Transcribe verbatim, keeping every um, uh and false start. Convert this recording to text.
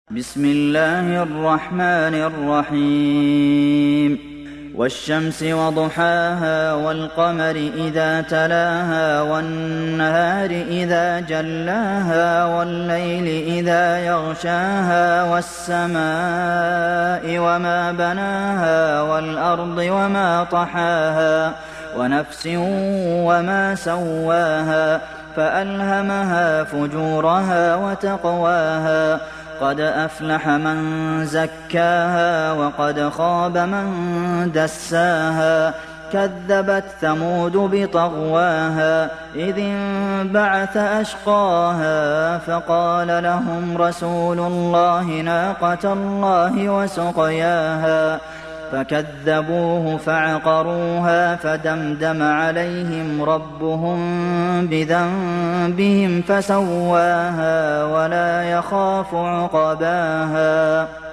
بسم الله الرحمن الرحيم والشمس وضحاها والقمر إذا تلاها والنهار إذا جلاها والليل إذا يغشاها والسماء وما بناها والأرض وما طحاها ونفس وما سواها فألهمها فجورها وتقواها قد أفلح من زكاها وقد خاب من دساها كذبت ثمود بطغواها إذ انبعث أشقاها فقال لهم رسول الله ناقة الله وسقياها فكذبوه فعقروها فدمدم عليهم ربهم بذنبهم فسواها ولا يخاف عقباها